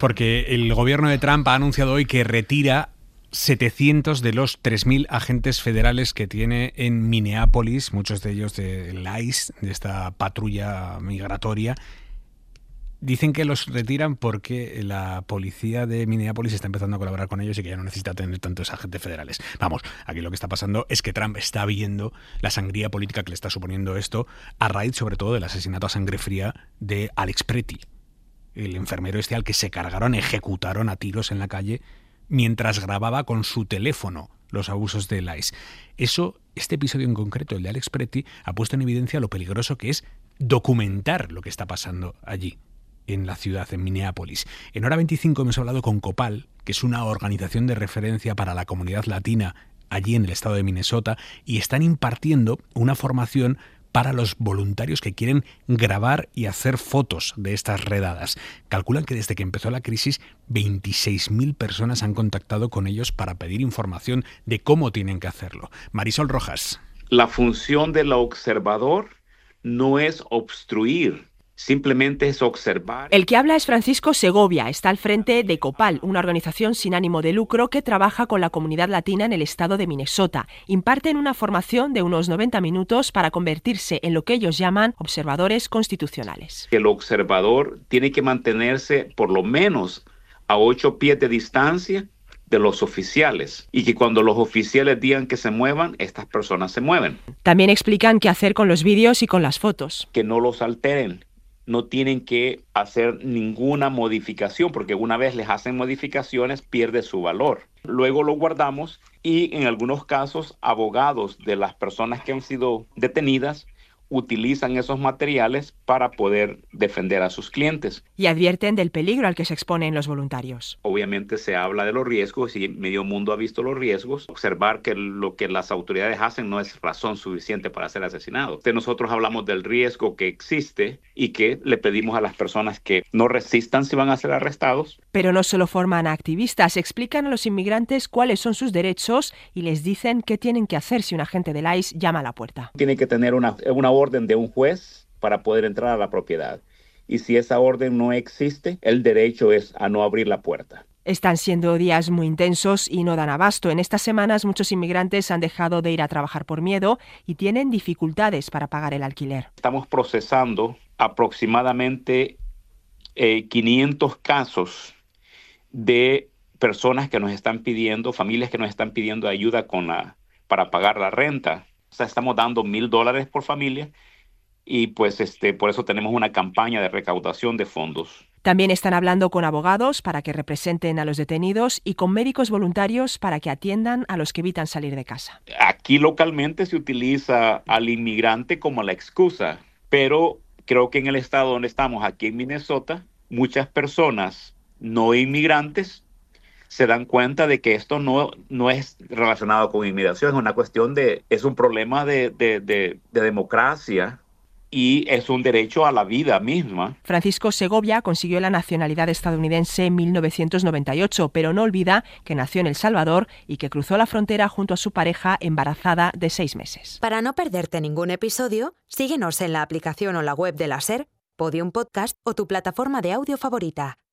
Porque el gobierno de Trump ha anunciado hoy que retira 700 de los 3.000 agentes federales que tiene en Minneapolis, muchos de ellos del ICE, de esta patrulla migratoria. Dicen que los retiran porque la policía de Minneapolis está empezando a colaborar con ellos y que ya no necesita tener tantos agentes federales. Vamos, aquí lo que está pasando es que Trump está viendo la sangría política que le está suponiendo esto a raíz sobre todo del asesinato a sangre fría de Alex Pretty, el enfermero al que se cargaron, ejecutaron a tiros en la calle mientras grababa con su teléfono los abusos del ICE. Este episodio en concreto, el de Alex Pretty, ha puesto en evidencia lo peligroso que es documentar lo que está pasando allí, en la ciudad, en Minneapolis. En Hora 25 hemos hablado con Copal, que es una organización de referencia para la comunidad latina allí en el estado de Minnesota, y están impartiendo una formación para los voluntarios que quieren grabar y hacer fotos de estas redadas. Calculan que desde que empezó la crisis, 26.000 personas han contactado con ellos para pedir información de cómo tienen que hacerlo. Marisol Rojas. La función del observador no es obstruir, simplemente es observar. El que habla es Francisco Segovia, está al frente de Copal, una organización sin ánimo de lucro que trabaja con la comunidad latina en el estado de Minnesota. Imparten una formación de unos 90 minutos para convertirse en lo que ellos llaman observadores constitucionales. El observador tiene que mantenerse por lo menos a 8 pies de distancia de los oficiales y que cuando los oficiales digan que se muevan, estas personas se mueven. También explican qué hacer con los vídeos y con las fotos. Que no los alteren. No tienen que hacer ninguna modificación, porque una vez les hacen modificaciones, pierde su valor. Luego lo guardamos y en algunos casos, abogados de las personas que han sido detenidas utilizan esos materiales para poder defender a sus clientes. Y advierten del peligro al que se exponen los voluntarios. Obviamente se habla de los riesgos y medio mundo ha visto los riesgos. Observar que lo que las autoridades hacen no es razón suficiente para ser asesinado. Nosotros hablamos del riesgo que existe y que le pedimos a las personas que no resistan si van a ser arrestados. Pero no solo forman a activistas, explican a los inmigrantes cuáles son sus derechos y les dicen qué tienen que hacer si un agente del ICE llama a la puerta. Tiene que tener una orden de un juez para poder entrar a la propiedad. Y si esa orden no existe, el derecho es a no abrir la puerta. Están siendo días muy intensos y no dan abasto. En estas semanas muchos inmigrantes han dejado de ir a trabajar por miedo y tienen dificultades para pagar el alquiler. Estamos procesando aproximadamente 500 casos de personas que nos están pidiendo, familias que nos están pidiendo ayuda para pagar la renta. O sea, estamos dando $1,000 por familia y pues por eso tenemos una campaña de recaudación de fondos. También están hablando con abogados para que representen a los detenidos y con médicos voluntarios para que atiendan a los que evitan salir de casa. Aquí localmente se utiliza al inmigrante como la excusa, pero creo que en el estado donde estamos, aquí en Minnesota, muchas personas no inmigrantes se dan cuenta de que esto no es relacionado con inmigración, es un problema de democracia y es un derecho a la vida misma. Francisco Segovia consiguió la nacionalidad estadounidense en 1998, pero no olvida que nació en El Salvador y que cruzó la frontera junto a su pareja embarazada de 6 meses. Para no perderte ningún episodio, síguenos en la aplicación o la web de la SER, Podium Podcast o tu plataforma de audio favorita.